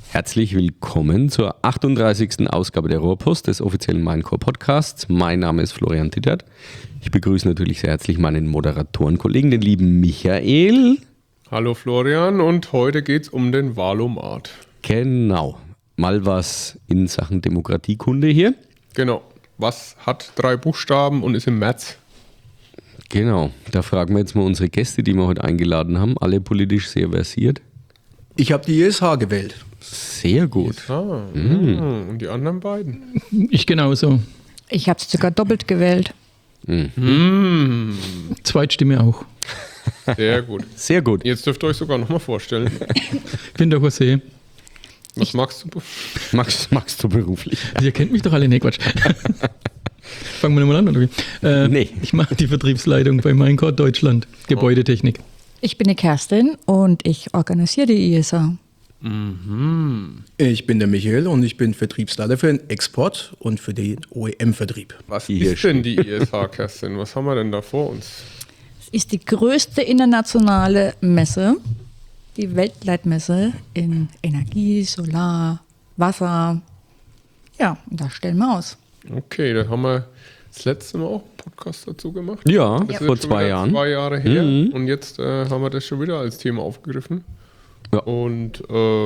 Herzlich willkommen zur 38. Ausgabe der Rohrpost des offiziellen Minecore Podcasts. Mein Name ist Florian Tittert. Ich begrüße natürlich sehr herzlich meinen Moderatorenkollegen, den lieben Michael. Hallo Florian, und heute geht es um den Wahlomat. Genau, mal was in Sachen Demokratiekunde hier. Genau, was hat 3 Buchstaben und ist im März? Genau, da fragen wir jetzt mal unsere Gäste, die wir heute eingeladen haben, alle politisch sehr versiert. Ich habe die ISH gewählt. Sehr gut. Und die anderen beiden? Ich genauso. Ich habe es sogar doppelt gewählt. Zweitstimme auch. Sehr gut. Sehr gut. Jetzt dürft ihr euch sogar nochmal vorstellen. Ich bin der José. Was magst du? Magst du beruflich? Also ihr kennt mich doch alle. Nee, Quatsch. Fangen wir nochmal an, oder wie? Nee. Ich mache die Vertriebsleitung bei Minecore Deutschland. Gebäudetechnik. Ich bin die Kerstin und ich organisiere die ISA. Ich bin der Michael und ich bin Vertriebsleiter für den Export und für den OEM-Vertrieb. Was Hier ist denn die ISH, Kerstin? Was haben wir denn da vor uns? Es ist die größte internationale Messe, die Weltleitmesse in Energie, Solar, Wasser. Ja, und da stellen wir aus. Okay, da haben wir das letzte Mal auch einen Podcast dazu gemacht. Ja, Das ist vor jetzt schon 2 wieder Jahren. 2 Jahre her. Und jetzt haben wir das schon wieder als Thema aufgegriffen. Ja. Und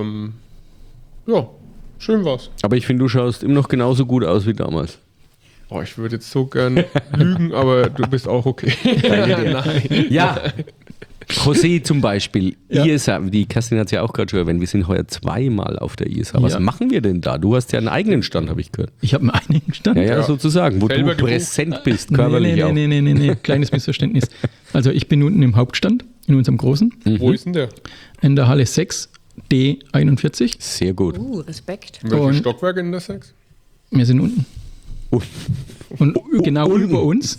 ja, schön war's. Aber ich finde, du schaust immer noch genauso gut aus wie damals. Oh, ich würde jetzt so gern lügen, aber du bist auch okay. Nein. Ja, José zum Beispiel, Ja. ISA, die Kerstin hat es ja auch gerade schon erwähnt, wir sind heuer 2-mal auf der ISA. Was Ja. machen wir denn da? Du hast ja einen eigenen Stand, habe ich gehört. Ich habe einen eigenen Stand. Ja, sozusagen, wo Selber du gebucht. präsent bist, körperlich auch. Nee. Kleines Missverständnis. Also ich bin unten im Hauptstand, in unserem großen, Wo ist denn der? in der Halle 6, D41. Sehr gut. Respekt. Welches Und- Stockwerk in der 6? Wir sind unten. Und genau unten. über uns,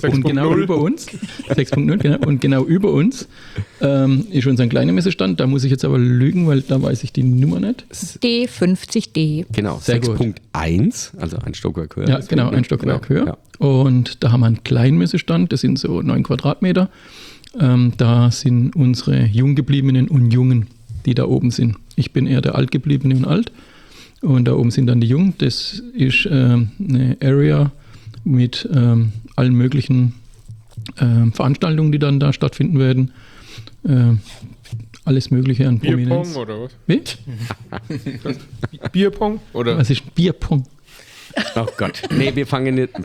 6.0, genau, und genau über uns ist unser kleiner Messestand. Da muss ich jetzt aber lügen, weil da weiß ich die Nummer nicht. D50D. Genau, Sehr gut. 6.1, also ein Stockwerk höher. Ja, genau, ein Stockwerk Genau, höher. Und da haben wir einen kleinen Messestand, das sind so 9 Quadratmeter. Da sind unsere Junggebliebenen und Jungen, die da oben sind. Ich bin eher der Altgebliebene und alt. Und da oben sind dann die Jungen. Das ist eine Area mit allen möglichen Veranstaltungen, die dann da stattfinden werden. Alles Mögliche an Prominenz. Bierpong oder was? Wie? Bierpong? Oder? Was ist ein Bierpong? Oh Gott, nee, wir fangen nicht.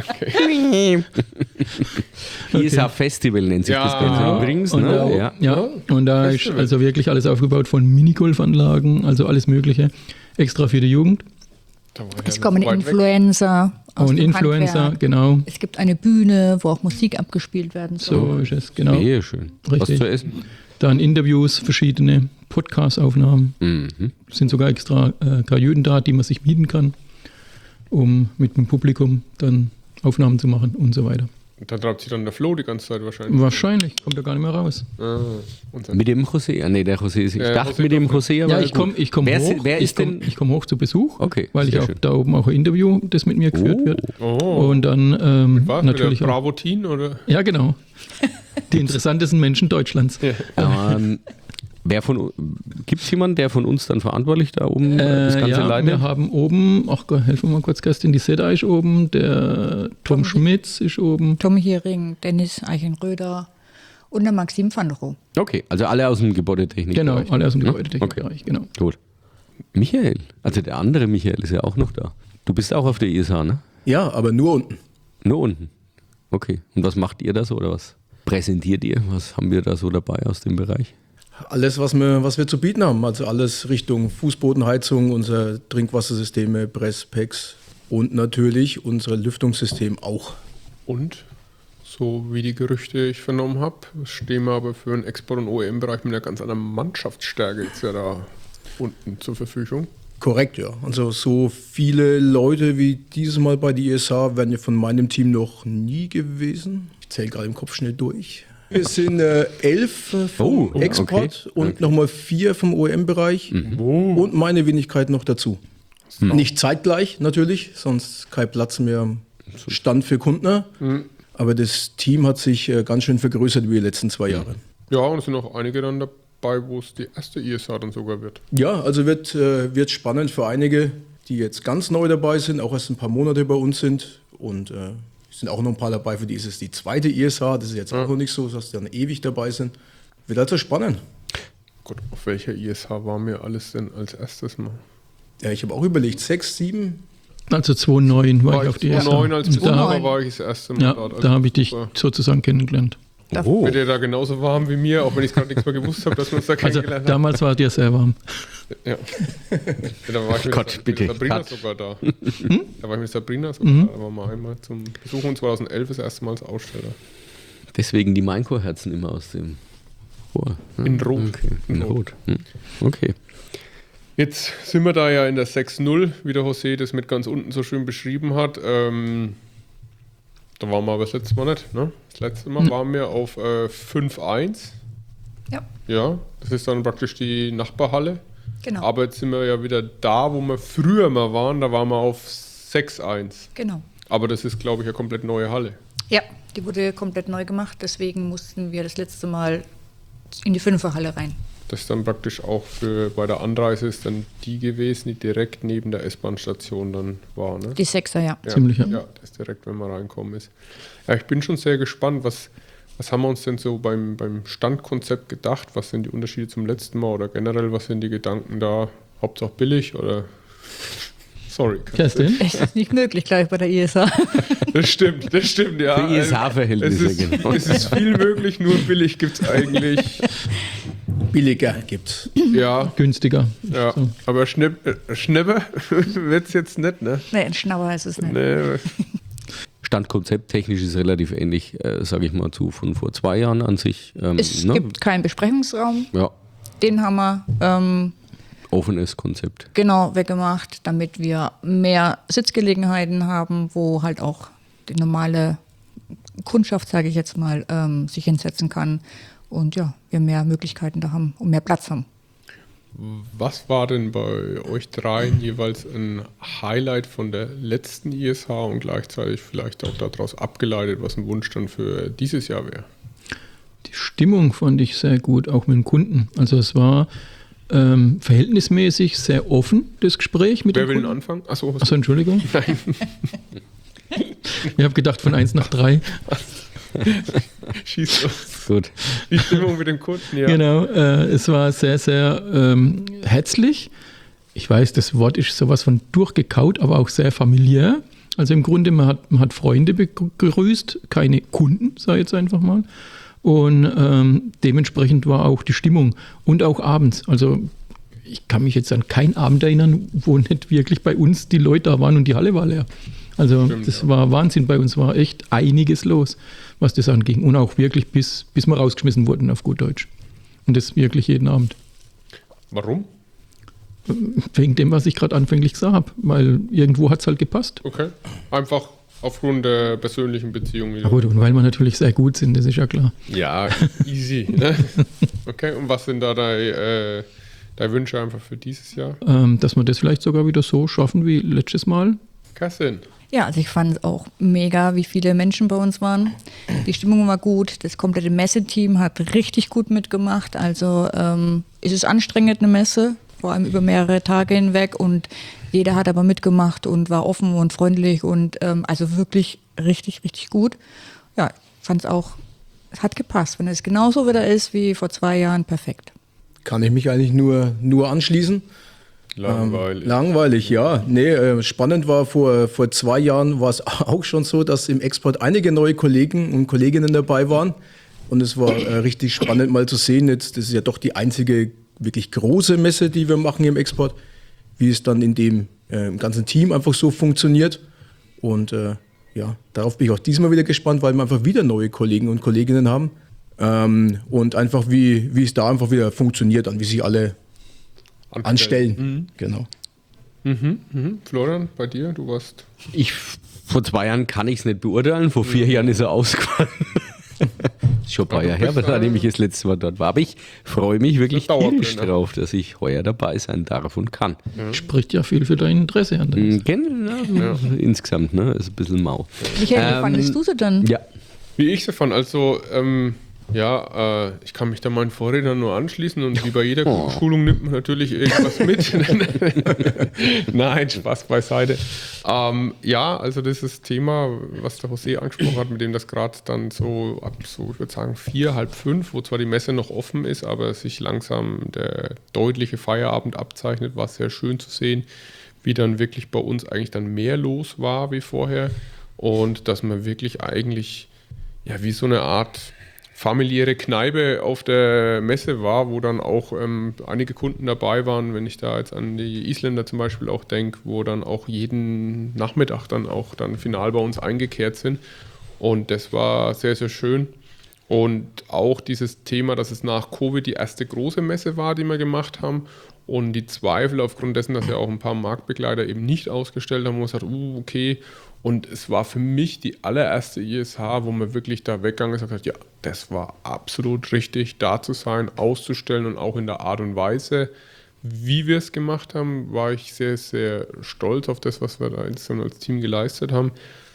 ISA Festival nennt sich Ja, das Ganze genau. übrigens. Und da, Ne? Ja. und da ist Festival. also wirklich alles aufgebaut von Minigolfanlagen, also alles Mögliche. Extra für die Jugend. Da war ja Es noch kommen weit weg. Influencer. Aus Und dem Influencer, Handwerk. genau. Es gibt eine Bühne, wo auch Musik abgespielt werden soll. So ist es, genau. Sehr schön. Was Richtig. zu essen? Dann Interviews, verschiedene Podcast-Aufnahmen. Sind sogar extra Kajüten da, die man sich mieten kann, um mit dem Publikum dann Aufnahmen zu machen und so weiter. Da treibt sich dann der Flo die ganze Zeit wahrscheinlich. Wahrscheinlich, kommt er gar nicht mehr raus. Unser Mit dem José? Ah, nee, der José ist. Ich Ja, dachte José mit dem kommt José, aber Ja, ich komme wer hoch. Ist, wer ist denn? Ich komm hoch zu Besuch, Okay, weil ich sehr auch schön. da oben auch ein Interview, das mit mir geführt wird. Oh. Und dann Was? natürlich Mit der auch. Bravo Teen oder? Ja, genau. Die interessantesten Menschen Deutschlands. Gibt es jemanden, der von uns dann verantwortlich da oben das Ganze Ja, leitet? wir haben oben, ach Gott, helfen wir mal kurz, Kerstin, die Seda ist oben, der Tom Schmitz ist oben. Tom Hering, Dennis Eichenröder und der Maxim van der Rohe. Okay, also alle aus dem Gebäudetechnik. Genau, alle aus dem Ja? Gebäudetechnikbereich, genau. Gut. Michael, also der andere Michael ist ja auch noch da. Du bist auch auf der ISH, ne? Ja, aber nur unten. Nur unten. Okay. Und was macht ihr da so oder was präsentiert ihr? Was haben wir da so dabei aus dem Bereich? Alles, was wir zu bieten haben. Also alles Richtung Fußbodenheizung, unser Trinkwassersysteme, Presspacks und natürlich unser Lüftungssystem auch. Und, so wie die Gerüchte ich vernommen habe, stehen wir aber für den Export- und OEM-Bereich mit einer ganz anderen Mannschaftsstärke jetzt ja da unten zur Verfügung. Korrekt, ja. Also so viele Leute wie dieses Mal bei der ISH werden ja von meinem Team noch nie gewesen. Ich zähle gerade im Kopf schnell durch. Wir sind 11 vom Oh, Export okay. und nochmal 4 vom OEM-Bereich und meine Wenigkeit noch dazu. Nicht zeitgleich natürlich, sonst kein Platz mehr am Stand für Kunden. Aber das Team hat sich ganz schön vergrößert über die letzten 2 Jahre. Ja, und es sind auch einige dann bei, wo es die erste ISH dann sogar wird. Ja, also wird spannend für einige, die jetzt ganz neu dabei sind, auch erst ein paar Monate bei uns sind. Und es sind auch noch ein paar dabei, für die ist es die zweite ISH. Das ist jetzt auch noch nicht so, dass die dann ewig dabei sind. Wird also spannend. Gott, auf welcher ISH waren wir alles denn als erstes Mal? Ja, ich habe auch überlegt, 6, 7. Also 2009 war ich auf die erste. 2009 als Und da, Besucher war ich das erste Mal ja, dort. Also da habe ich dich super. sozusagen kennengelernt. Oh. Wird ihr da genauso warm wie mir, auch wenn ich gerade nichts mehr gewusst habe, dass wir uns da Also kennengelernt haben? damals war dir sehr warm. Ja. Da war ich mit, Gott, bitte, Sabrina Cut. sogar da. Da war ich mit Sabrina sogar da. Da waren wir einmal zum Besuch und 2011 das erste Mal als Aussteller. Deswegen die Maincore-Herzen immer aus dem Rohr. Ja, In Rot. Okay. In Rot. Okay. Jetzt sind wir da ja in der 6.0, wie der José das mit ganz unten so schön beschrieben hat. Da waren wir aber das letzte Mal nicht. Ne? Das letzte Mal waren wir auf 5.1. Ja, Ja, das ist dann praktisch die Nachbarhalle. genau. Aber jetzt sind wir ja wieder da, wo wir früher mal waren. Da waren wir auf 6.1. Genau. Aber das ist, glaube ich, eine komplett neue Halle. Ja, die wurde komplett neu gemacht, deswegen mussten wir das letzte Mal in die Fünferhalle rein. Das ist dann praktisch auch bei der Anreise ist dann die gewesen, die direkt neben der S-Bahn-Station dann war. Ne? Die Sechser, ja. Ja, Ziemlich, ja. ja, das ist direkt, wenn man reinkommen ist. Ja, ich bin schon sehr gespannt, was haben wir uns denn so beim Standkonzept gedacht? Was sind die Unterschiede zum letzten Mal oder generell, was sind die Gedanken da? Hauptsache billig oder? Sorry. Kerstin? Es ist nicht möglich, glaube ich, bei der ISA. Das stimmt, ja. Für ISH-Verhältnisse, genau. Es ist viel möglich, nur billig gibt es eigentlich. Billiger gibt's. Ja, Günstiger. ja. So. Aber Schnäpper wird es jetzt nicht, ne? Nee, ein Schnauer ist es nicht. Nee. Standkonzept technisch ist relativ ähnlich, sage ich mal, zu von vor 2 Jahren an sich. Es gibt keinen Besprechungsraum. Ja, Den haben wir offenes Konzept. genau weggemacht, damit wir mehr Sitzgelegenheiten haben, wo halt auch die normale Kundschaft, sage ich jetzt mal, sich hinsetzen kann. Und ja, wir mehr Möglichkeiten da haben und mehr Platz haben. Was war denn bei euch dreien jeweils ein Highlight von der letzten ISH und gleichzeitig vielleicht auch daraus abgeleitet, was ein Wunsch dann für dieses Jahr wäre? Die Stimmung fand ich sehr gut, auch mit dem Kunden. Also es war verhältnismäßig sehr offen, das Gespräch mit Wer dem will den Kunden. anfangen? Achso, Achso, Entschuldigung. Nein. Ich habe gedacht von 1 nach 3. Schieß los. Gut. Die Stimmung mit dem Kunden, ja. Genau, es war sehr, sehr herzlich. Ich weiß, das Wort ist sowas von durchgekaut, aber auch sehr familiär. Also im Grunde, man hat Freunde begrüßt, keine Kunden, sage ich jetzt einfach mal. Und dementsprechend war auch die Stimmung und auch abends. Also ich kann mich jetzt an keinen Abend erinnern, wo nicht wirklich bei uns die Leute da waren und die Halle war leer. Also Stimmt, das ja. war Wahnsinn, bei uns war echt einiges los, was das anging. Und auch wirklich bis wir rausgeschmissen wurden auf gut Deutsch. Und das wirklich jeden Abend. Warum? Wegen dem, was ich gerade anfänglich gesagt habe, weil irgendwo hat es halt gepasst. Okay. Einfach aufgrund der persönlichen Beziehung. Ja, gut, und weil wir natürlich sehr gut sind, das ist ja klar. Ja, easy. Ne? Okay, und was sind da deine Wünsche einfach für dieses Jahr? Dass wir das vielleicht sogar wieder so schaffen wie letztes Mal. Kerstin. Ja, also ich fand es auch mega, wie viele Menschen bei uns waren. Die Stimmung war gut, das komplette Messeteam hat richtig gut mitgemacht. Also es ist anstrengend, eine Messe, vor allem über mehrere Tage hinweg. Und jeder hat aber mitgemacht und war offen und freundlich und also wirklich richtig, richtig gut. Ja, ich fand es auch, es hat gepasst. Wenn es genauso wieder ist wie vor 2 Jahren, perfekt. Kann ich mich eigentlich nur anschließen. Langweilig. Langweilig, ja. Nee, spannend war, vor 2 Jahren war es auch schon so, dass im Export einige neue Kollegen und Kolleginnen dabei waren. Und es war richtig spannend mal zu sehen, jetzt, das ist ja doch die einzige wirklich große Messe, die wir machen im Export, wie es dann in dem im ganzen Team einfach so funktioniert. Und ja, darauf bin ich auch diesmal wieder gespannt, weil wir einfach wieder neue Kollegen und Kolleginnen haben. Und einfach, wie es da einfach wieder funktioniert, und wie sich alle anstellen. Genau. Florian, bei dir? Du warst. Vor 2 Jahren kann ich es nicht beurteilen, vor 4 Jahren ist er ausgefallen. Ist schon ein paar Ja, Jahre du her, bist, nachdem ich das letzte Mal dort war. Aber ich freue mich wirklich Dauerbrenner. tierisch drauf, dass ich heuer dabei sein darf und kann. Spricht ja viel für dein Interesse an. Insgesamt, ne? Ist ein bisschen mau. Michael, wie fandest du sie denn? Ja, Wie ich sie fand, also Ja, ich kann mich da meinen Vorrednern nur anschließen und wie bei jeder guten Schulung nimmt man natürlich irgendwas mit. Nein, Spaß beiseite. Ja, also das ist das Thema, was der José angesprochen hat, mit dem das gerade dann so ab so, ich würde sagen 4, halb 5, wo zwar die Messe noch offen ist, aber sich langsam der deutliche Feierabend abzeichnet, war sehr schön zu sehen, wie dann wirklich bei uns eigentlich dann mehr los war wie vorher und dass man wirklich eigentlich ja wie so eine Art familiäre Kneipe auf der Messe war, wo dann auch einige Kunden dabei waren, wenn ich da jetzt an die Isländer zum Beispiel auch denke, wo dann auch jeden Nachmittag dann auch dann final bei uns eingekehrt sind und das war sehr, sehr schön und auch dieses Thema, dass es nach Covid die erste große Messe war, die wir gemacht haben und die Zweifel aufgrund dessen, dass ja auch ein paar Marktbegleiter eben nicht ausgestellt haben, wo man sagt, okay. Und es war für mich die allererste ISH, wo man wirklich da weggegangen ist und gesagt hat, ja, das war absolut richtig, da zu sein, auszustellen und auch in der Art und Weise, wie wir es gemacht haben, war ich sehr, sehr stolz auf das, was wir da insgesamt als Team geleistet haben.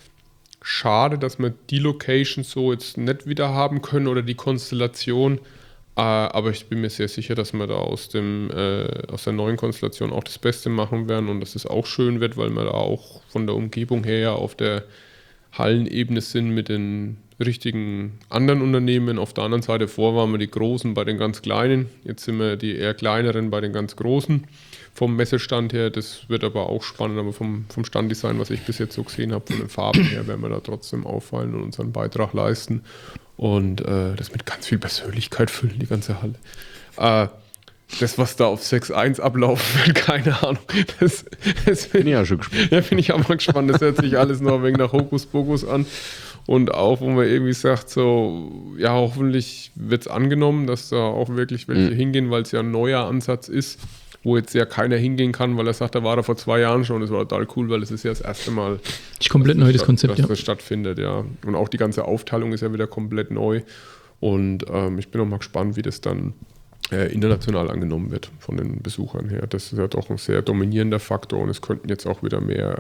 Schade, dass wir die Location so jetzt nicht wieder haben können oder die Konstellation, aber ich bin mir sehr sicher, dass wir da aus der neuen Konstellation auch das Beste machen werden und dass es auch schön wird, weil wir da auch von der Umgebung her ja auf der Hallenebene sind mit den richtigen anderen Unternehmen. Auf der anderen Seite waren wir die Großen bei den ganz Kleinen, jetzt sind wir die eher Kleineren bei den ganz Großen vom Messestand her. Das wird aber auch spannend, aber vom Standdesign, was ich bis jetzt so gesehen habe, von den Farben her, werden wir da trotzdem auffallen und unseren Beitrag leisten. Und das mit ganz viel Persönlichkeit füllen, die ganze Halle. Das, was da auf 6.1 ablaufen wird, keine Ahnung. Das bin ich ja schon gespannt. Ja, bin ich auch mal gespannt. Das hört sich alles noch ein wenig nach Hokuspokus an. Und auch, wo man irgendwie sagt, so, ja, hoffentlich wird es angenommen, dass da auch wirklich welche hingehen, weil es ja ein neuer Ansatz ist, wo jetzt ja keiner hingehen kann, weil er sagt, da war er vor 2 Jahren schon. Das war total cool, weil es ist ja das erste Mal, komplett neues Konzept, dass das stattfindet, ja. Und auch die ganze Aufteilung ist ja wieder komplett neu. Und ich bin auch mal gespannt, wie das dann international angenommen wird von den Besuchern her. Das ist ja doch ein sehr dominierender Faktor und es könnten jetzt auch wieder mehr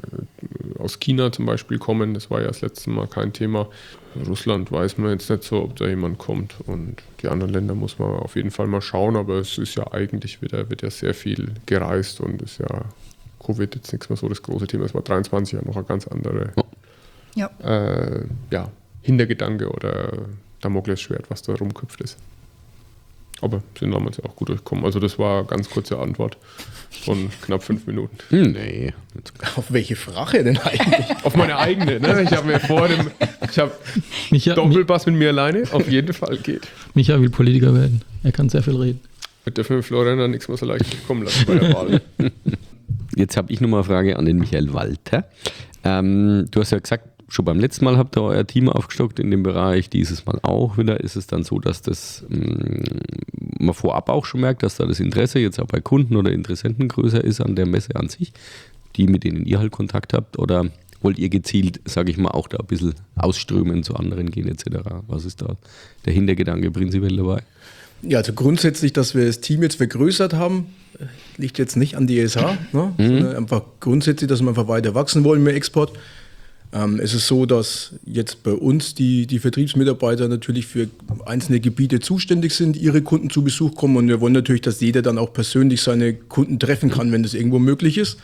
aus China zum Beispiel kommen. Das war ja das letzte Mal kein Thema. Russland weiß man jetzt nicht so, ob da jemand kommt und die anderen Länder muss man auf jeden Fall mal schauen, aber es ist ja eigentlich wird ja sehr viel gereist und ist ja Covid jetzt nichts mehr so das große Thema. Es war 23 ja noch ein ganz andere Hintergedanke oder Damoklesschwert, was da rumköpft ist. Aber sind damals ja auch gut durchgekommen. Also das war eine ganz kurze Antwort von knapp 5 Minuten. Nee. Auf welche Frage denn eigentlich? Auf meine eigene. Ne? Ich habe mir Doppelpass mit mir alleine. Auf jeden Fall geht. Micha will Politiker werden. Er kann sehr viel reden. Wir dürfen mit Florian dann nichts mehr so leicht kommen lassen bei der Wahl. Jetzt habe ich nochmal eine Frage an den Michael Walter. Du hast ja gesagt, schon beim letzten Mal habt ihr euer Team aufgestockt in dem Bereich, dieses Mal auch wieder. Ist es dann so, dass das man vorab auch schon merkt, dass da das Interesse jetzt auch bei Kunden oder Interessenten größer ist an der Messe an sich, die mit denen ihr halt Kontakt habt? Oder wollt ihr gezielt, sage ich mal, auch da ein bisschen ausströmen, zu anderen gehen etc.? Was ist da der Hintergedanke prinzipiell dabei? Ja, also grundsätzlich, dass wir das Team jetzt vergrößert haben, liegt jetzt nicht an die ISH, ne? Sondern einfach grundsätzlich, dass wir einfach weiter wachsen wollen mit Export. Es ist so, dass jetzt bei uns die Vertriebsmitarbeiter natürlich für einzelne Gebiete zuständig sind, ihre Kunden zu Besuch kommen und wir wollen natürlich, dass jeder dann auch persönlich seine Kunden treffen kann, wenn das irgendwo möglich ist.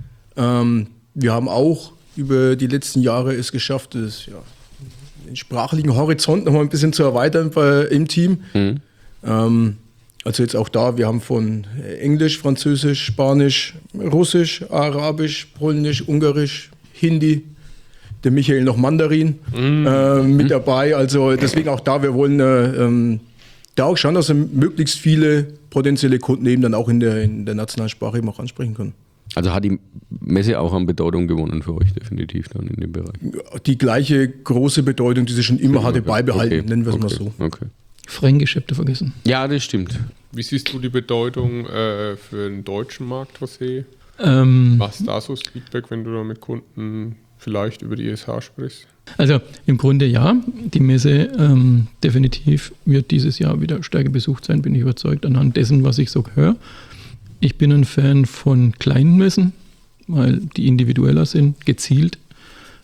Wir haben auch über die letzten Jahre es geschafft, den sprachlichen Horizont noch mal ein bisschen zu erweitern im Team. Also jetzt auch da, wir haben von Englisch, Französisch, Spanisch, Russisch, Arabisch, Polnisch, Ungarisch, Hindi, der Michael noch Mandarin mit dabei. Also deswegen auch da, wir wollen da auch schauen, dass wir möglichst viele potenzielle Kunden eben dann auch in der nationalen Sprache eben auch ansprechen können. Also hat die Messe auch an Bedeutung gewonnen für euch definitiv dann in dem Bereich? Die gleiche große Bedeutung, die sie schon immer hatte, beibehalten, nennen wir es mal so. Okay. Fränkisch habt ihr vergessen. Ja, das stimmt. Wie siehst du die Bedeutung für den deutschen Markt, José? Was ist da so das Feedback, wenn du da mit Kunden vielleicht über die ISH sprichst? Also im Grunde ja, die Messe definitiv wird dieses Jahr wieder stärker besucht sein, bin ich überzeugt, anhand dessen, was ich so höre. Ich bin ein Fan von kleinen Messen, weil die individueller sind, gezielt.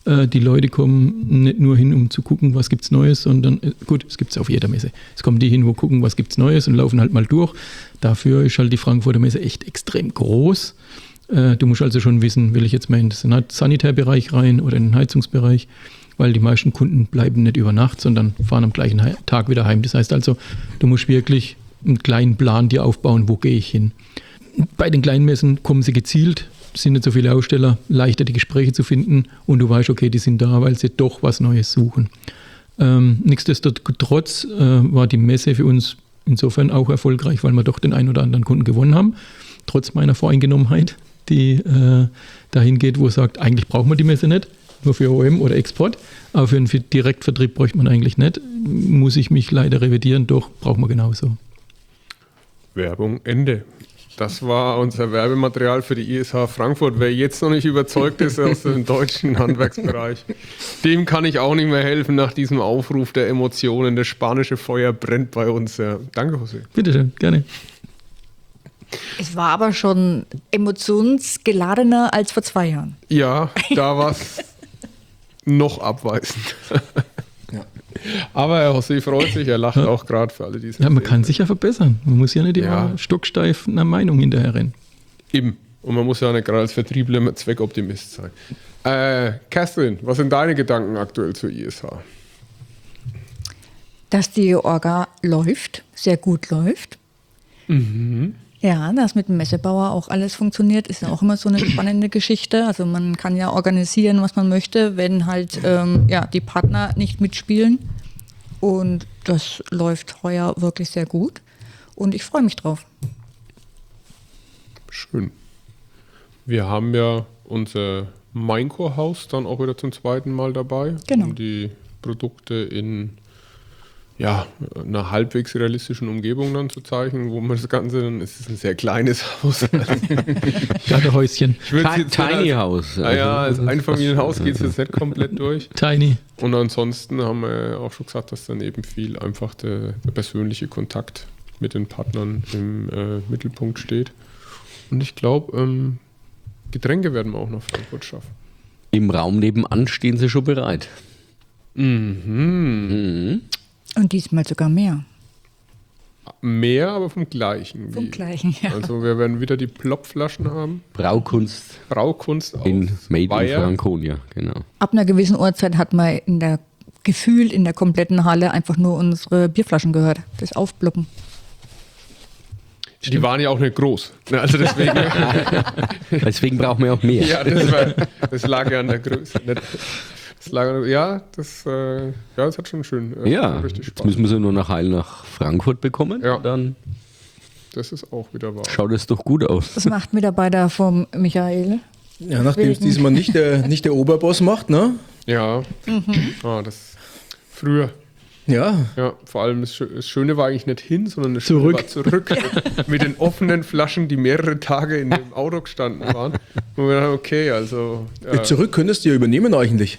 Die Leute kommen nicht nur hin, um zu gucken, was gibt's Neues, sondern, gut, es gibt es auf jeder Messe. Es kommen die hin, wo gucken, was gibt's Neues und laufen halt mal durch. Dafür ist halt die Frankfurter Messe echt extrem groß. Du musst also schon wissen, will ich jetzt mal in den Sanitärbereich rein oder in den Heizungsbereich, weil die meisten Kunden bleiben nicht über Nacht, sondern fahren am gleichen Tag wieder heim. Das heißt also, du musst wirklich einen kleinen Plan dir aufbauen, wo gehe ich hin. Bei den kleinen Messen kommen sie gezielt, sind nicht so viele Aussteller, leichter die Gespräche zu finden und du weißt, okay, die sind da, weil sie doch was Neues suchen. Nichtsdestotrotz war die Messe für uns insofern auch erfolgreich, weil wir doch den einen oder anderen Kunden gewonnen haben, trotz meiner Voreingenommenheit, die dahin geht, wo es sagt, eigentlich braucht man die Messe nicht, nur für OEM oder Export, aber für einen Direktvertrieb bräuchte man eigentlich nicht. Muss ich mich leider revidieren, doch braucht man genauso. Werbung Ende. Das war unser Werbematerial für die ISH Frankfurt. Wer jetzt noch nicht überzeugt ist aus dem deutschen Handwerksbereich, dem kann ich auch nicht mehr helfen nach diesem Aufruf der Emotionen. Das spanische Feuer brennt bei uns. Ja. Danke, José. Bitte schön, gerne. Es war aber schon emotionsgeladener als vor 2 Jahren. Ja, da war es noch abweisend. Aber Herr José freut sich, er lacht auch gerade für alle, die es Ja, man sehen. kann sich ja verbessern. Man muss ja nicht immer stocksteif einer Meinung hinterherrennen. Eben. Und man muss ja nicht gerade als Vertriebler immer Zweckoptimist sein. Kerstin, was sind deine Gedanken aktuell zur ISH? Dass die Orga läuft, sehr gut läuft. Ja, dass mit dem Messebauer auch alles funktioniert, ist ja auch immer so eine spannende Geschichte. Also man kann ja organisieren, was man möchte, wenn halt die Partner nicht mitspielen. Und das läuft heuer wirklich sehr gut. Und ich freue mich drauf. Schön. Wir haben ja unser Maincore-Haus dann auch wieder zum 2. Mal dabei, Genau. um die Produkte in einer halbwegs realistischen Umgebung dann zu zeichnen, wo man das Ganze dann, es ist ein sehr kleines Haus. Gartenhäuschen. Tiny House. Als Einfamilienhaus geht es jetzt nicht komplett durch. Tiny. Und ansonsten haben wir auch schon gesagt, dass dann eben viel einfach der persönliche Kontakt mit den Partnern im Mittelpunkt steht. Und ich glaube, Getränke werden wir auch nach Frankfurt schaffen. Im Raum nebenan stehen sie schon bereit. Und diesmal sogar mehr. Mehr, aber vom Gleichen. Vom Gleichen, ja. Also wir werden wieder die Plopflaschen haben. Braukunst Braukunst in Made Bayer. in Franconia, genau. Ab einer gewissen Uhrzeit hat man gefühlt in der kompletten Halle einfach nur unsere Bierflaschen gehört. Das Aufploppen. Die waren ja auch nicht groß. Also deswegen, Deswegen brauchen wir auch mehr. ja, das lag ja an der Größe. Das hat schon schön. Ja, richtig jetzt Spaß. müssen wir sie nur nach Frankfurt bekommen. Ja. Dann Das ist auch wieder wahr. schaut es doch gut aus. Das macht Mitarbeiter vom Michael. Ja, nachdem es diesmal nicht der Oberboss macht, ne? Ja, das früher. Ja, Ja, vor allem das Schöne war eigentlich nicht hin, sondern das Schöne war zurück. Mit den offenen Flaschen, die mehrere Tage in dem Auto gestanden waren. Und wir dachten, okay, also. zurück könntest du ja übernehmen eigentlich.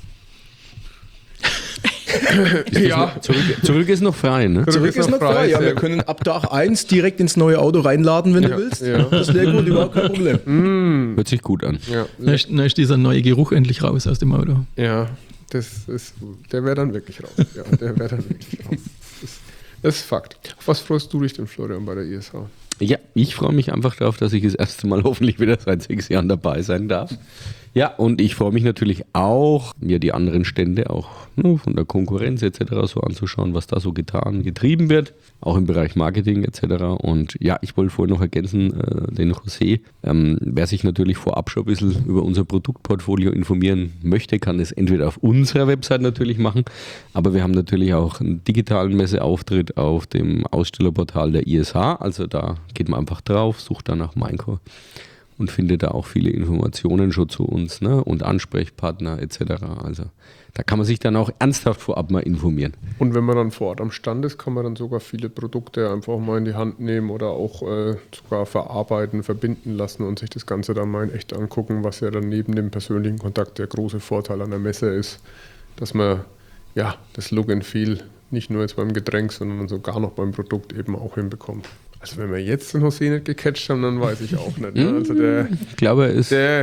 Ja, Zurück ist noch frei, ne? Zurück ist noch frei. Ja, wir können ab Tag 1 direkt ins neue Auto reinladen, wenn du willst. ja. Das wäre gut, überhaupt kein Problem. Hört sich gut an. ja, Dann ist dieser neue Geruch endlich raus aus dem Auto. ja, der wäre dann wirklich raus. Ja, der wäre dann wirklich raus. Das ist Fakt. Auf was freust du dich denn, Florian, bei der ISH? Ja, ich freue mich einfach darauf, dass ich das erste Mal hoffentlich wieder seit 6 Jahren dabei sein darf. Ja, und ich freue mich natürlich auch, mir die anderen Stände auch von der Konkurrenz etc. so anzuschauen, was da so getrieben wird, auch im Bereich Marketing etc. Und ja, ich wollte vorhin noch ergänzen, den José, wer sich natürlich vorab schon ein bisschen über unser Produktportfolio informieren möchte, kann es entweder auf unserer Website natürlich machen, aber wir haben natürlich auch einen digitalen Messeauftritt auf dem Ausstellerportal der ISH, also da geht man einfach drauf, sucht dann nach Maincore und findet da auch viele Informationen schon zu uns, ne? Und Ansprechpartner etc. Also da kann man sich dann auch ernsthaft vorab mal informieren. Und wenn man dann vor Ort am Stand ist, kann man dann sogar viele Produkte einfach mal in die Hand nehmen oder auch sogar verarbeiten, verbinden lassen und sich das Ganze dann mal in echt angucken, was ja dann neben dem persönlichen Kontakt der große Vorteil an der Messe ist, dass man ja das Look and Feel nicht nur jetzt beim Getränk, sondern sogar noch beim Produkt eben auch hinbekommt. Also wenn wir jetzt den José nicht gecatcht haben, dann weiß ich auch nicht. Ne? Also Ich glaube, der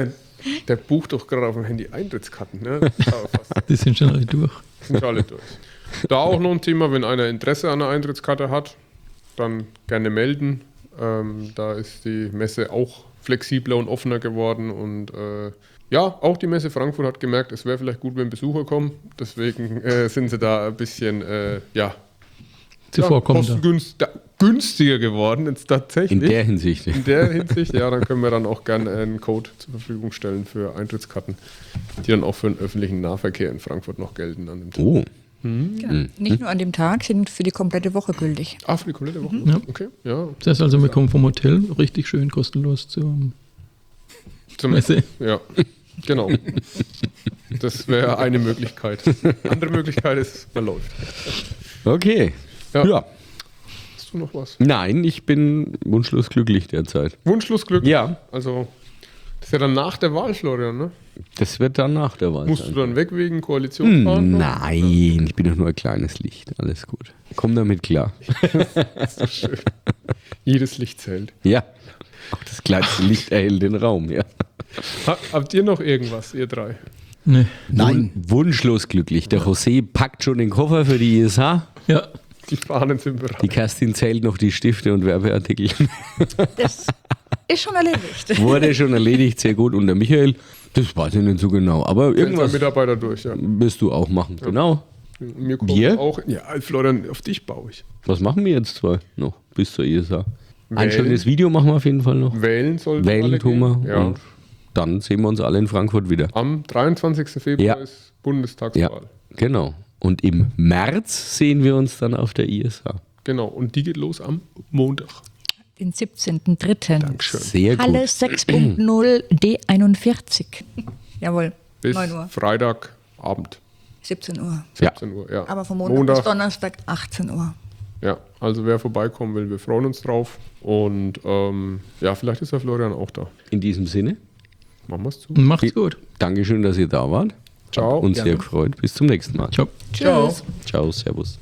Der bucht doch gerade auf dem Handy Eintrittskarten. Ne? Die sind schon alle durch. Sind alle durch. Da auch noch ein Thema, wenn einer Interesse an einer Eintrittskarte hat, dann gerne melden. Da ist die Messe auch flexibler und offener geworden und ja, auch die Messe Frankfurt hat gemerkt, es wäre vielleicht gut, wenn Besucher kommen. Deswegen sind sie da ein bisschen Zuvorkommender. günstiger geworden jetzt tatsächlich. In der Hinsicht. In der Hinsicht, ja, dann können wir dann auch gerne einen Code zur Verfügung stellen für Eintrittskarten, die dann auch für den öffentlichen Nahverkehr in Frankfurt noch gelten an dem Tag. Oh. Genau. Nicht nur an dem Tag, sind für die komplette Woche gültig. Ah, für die komplette Woche? Ja. Okay, ja. Das heißt also, wir kommen vom Hotel richtig schön kostenlos zur Messe. Ja, genau. Das wäre eine Möglichkeit. Andere Möglichkeit ist, man läuft. Okay. Ja. Hast du noch was? Nein, ich bin wunschlos glücklich derzeit. Wunschlos Glück? Ja. Also, das ist ja dann nach der Wahl, Florian, ne? Das wird dann nach der Wahl Musst sein. du dann weg wegen Koalitionsverhandlungen? Nein, ich bin doch nur ein kleines Licht. Alles gut. Komm damit klar. Das ist doch schön. Jedes Licht zählt. Ja. Auch das kleinste Licht erhält den Raum, ja. Habt ihr noch irgendwas, ihr drei? Nee. Nein. Wunschlos glücklich. Der José packt schon den Koffer für die ISH. Ja, Die Fahnen sind bereit. Die Kerstin zählt noch die Stifte und Werbeartikel. Das ist schon erledigt. Wurde schon erledigt, sehr gut. Und der Michael, das weiß ich nicht so genau. Aber Irgendwas irgendwas Mitarbeiter durch, ja. wirst du auch machen. Genau. Mir kommt Wir? auch. Ja, Florian, auf dich baue ich. Was machen wir jetzt zwei noch bis zur ISH? Ein Wählen. schönes Video machen wir auf jeden Fall noch. Wählen sollten Wählen alle tun wir. gehen. Ja. Und dann sehen wir uns alle in Frankfurt wieder. Am 23. Februar Ja. ist Bundestagswahl. Ja, genau. Und im März sehen wir uns dann auf der ISH. Genau, und die geht los am Montag. Den 17.03. Dankeschön. Sehr Halle gut. 6.0 D41. Jawohl, Bis 9 Uhr, Freitagabend, 17 Uhr. 17 Uhr. Ja. Aber von Montag bis Donnerstag 18 Uhr. Ja, also wer vorbeikommen will, wir freuen uns drauf. Und ja, vielleicht ist der Florian auch da. In diesem Sinne, Machen wir es zu. macht's gut. Dankeschön, dass ihr da wart. Ciao. Uns sehr gefreut. Bis zum nächsten Mal. Ciao. Ciao. Ciao, servus.